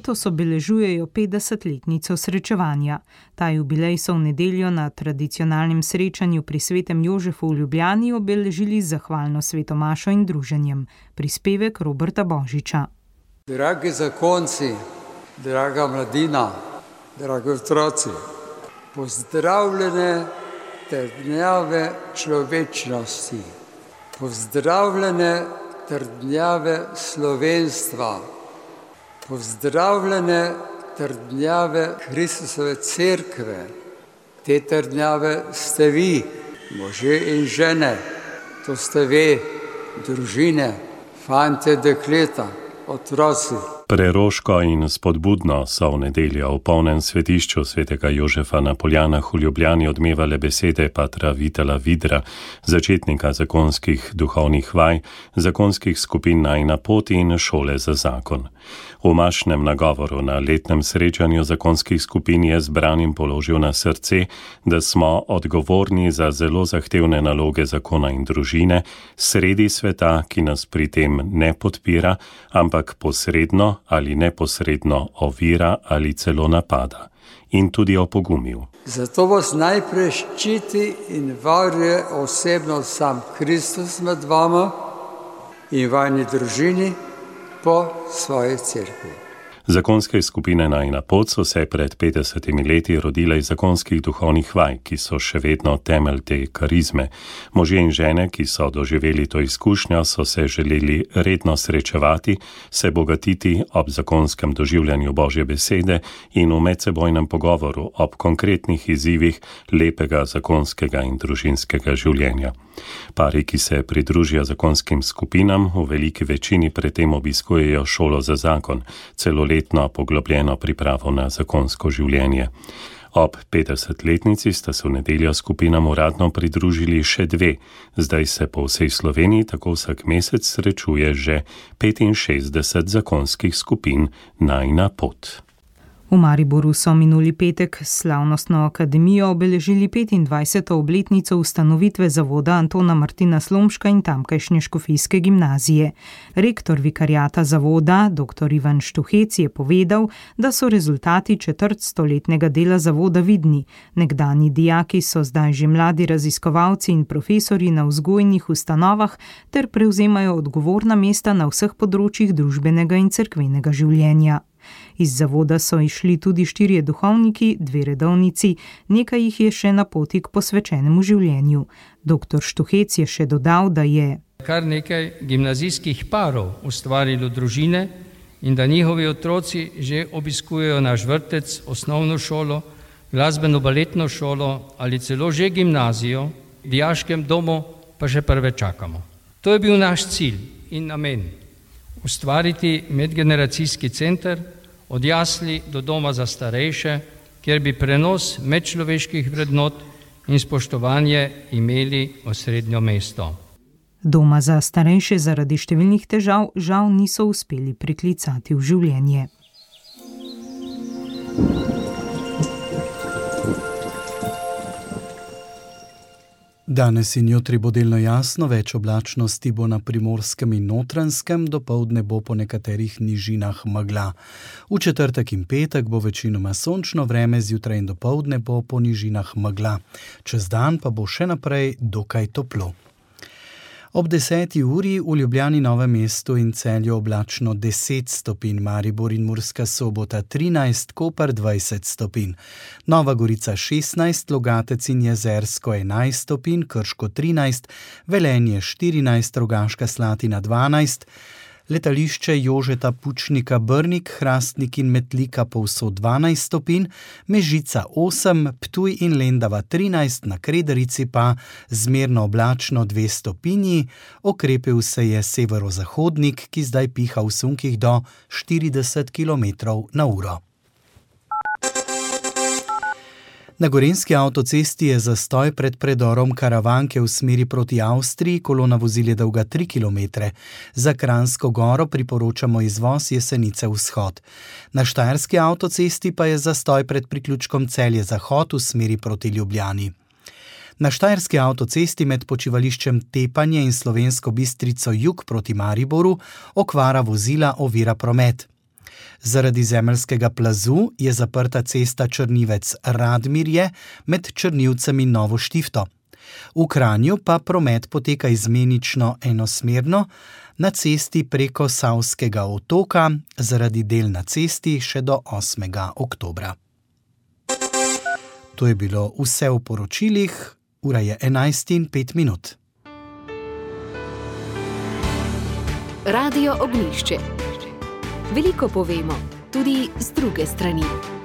Letos obeležujejo 50-letnico srečevanja. Ta jubilej so v nedeljo na tradicionalnem srečanju pri Svetem Jožefu v Ljubljani obeležili z zahvalno svetomašo in druženjem. Prispevek Roberta Božiča. Dragi zakonci, draga mladina, dragi otroci, pozdravljene trdnjave človečnosti, pozdravljene trdnjave slovenstva, pozdravljene trdnjave Kristusove cerkve. Te trdnjave ste vi, možje in žene, to ste vi, družine, fante, dekleta, otroci. Preroško in spodbudno so v nedeljo v polnem svetišču svetega Jožefa na Poljanah v Ljubljani odmevale besede patra Vitala Vidra, začetnika zakonskih duhovnih vaj, zakonskih skupin Najina pot in šole za zakon. V mašnem nagovoru na letnem srečanju zakonskih skupin je zbranim položil na srce, da smo odgovorni za zelo zahtevne naloge zakona in družine, sredi sveta, ki nas pri tem ne podpira, ampak posredno ali neposredno ovira ali celo napada. In tudi opogumil. Zato vas najprej ščiti in varuje osebno sam Kristus med vama in vajni družini po svoji cerkvi. Zakonske skupine Najina pot so se pred 50 leti rodile iz zakonskih duhovnih vaj, ki so še vedno temelj te karizme. Možje in žene, ki so doživeli to izkušnjo, so se želeli redno srečevati, se bogatiti ob zakonskem doživljanju Božje besede in v medsebojnem pogovoru ob konkretnih izzivih lepega zakonskega in družinskega življenja. Pari, ki se pridružijo zakonskim skupinam, v veliki večini predtem obiskujejo šolo za zakon, celoletno poglobljeno pripravo na zakonsko življenje. Ob 50-letnici sta se v nedeljo skupinam uradno pridružili še dve. Zdaj se po vsej Sloveniji tako vsak mesec srečuje že 65 zakonskih skupin Najina pot. V Mariboru so minuli petek s slavnostno akademijo obeležili 25. obletnico ustanovitve zavoda Antona Martina Slomška in tamkajšnje škofijske gimnazije. Rektor vikariata zavoda, dr. Ivan Štuhec, je povedal, da so rezultati četrtstoletnega dela zavoda vidni. Nekdanji dijaki so zdaj že mladi raziskovalci in profesorji na vzgojnih ustanovah ter prevzemajo odgovorna mesta na vseh področjih družbenega in cerkvenega življenja. Iz zavoda so išli tudi 4 duhovniki, 2 redovnici, nekaj jih je še na poti k posvečenemu življenju. Dr. Štuhec je še dodal, da je kar nekaj gimnazijskih parov ustvarilo družine in da njihovi otroci že obiskujejo naš vrtec, osnovno šolo, glasbeno-baletno šolo ali celo že gimnazijo, v dijaškem domu pa že prve čakamo. To je bil naš cilj in namen. Ustvariti medgeneracijski center od jasli do doma za starejše, kjer bi prenos medčloveških vrednot in spoštovanje imeli osrednjo mesto. Doma za starejše zaradi številnih težav žal niso uspeli priklicati v življenje. Danes in jutri bo delno jasno, več oblačnosti bo na Primorskem in Notranjskem, dopoldne bo po nekaterih nižinah megla. V četrtek in petek bo večinoma sončno vreme, zjutraj in dopoldne bo po nižinah megla. Čez dan pa bo še naprej dokaj toplo. Ob 10. uri v Ljubljani, Novem mestu in Celju oblačno 10 stopinj, Maribor in Murska Sobota 13, Koper 20 stopinj, Nova Gorica 16, Logatec in Jezersko 11 stopinj, Krško 13, Velenje 14, Rogaška Slatina 12, letališče Jožeta Pučnika Brnik, Hrastnik in Metlika povsod 12 stopinj, Mežica 8, Ptuj in Lendava 13, na Kredarici pa zmerno oblačno 2 stopinji, okrepil se je severozahodnik, ki zdaj piha v sunkih do 40 km/h. Na Gorenjski avtocesti je zastoj pred predorom Karavanke v smeri proti Avstriji, kolona vozil je dolga 3 km. Za Kranjsko Goro priporočamo izvoz Jesenice vzhod. Na Štajerski avtocesti pa je zastoj pred priključkom Celje Zahod v smeri proti Ljubljani. Na Štajerski avtocesti med počivališčem Tepanje in Slovensko Bistrico jug proti Mariboru okvara vozila ovira promet. Zaradi zemeljskega plazu je zaprta cesta Črnivec-Radmirje med Črnivcem in Novo Štifto. V Kranju pa promet poteka izmenično enosmerno, na cesti preko Savskega otoka, zaradi del na cesti še do 8. oktobra. To je bilo vse v poročilih, ura je 11:05. Radio Ognjišče. Veliko povemo, tudi z druge strani.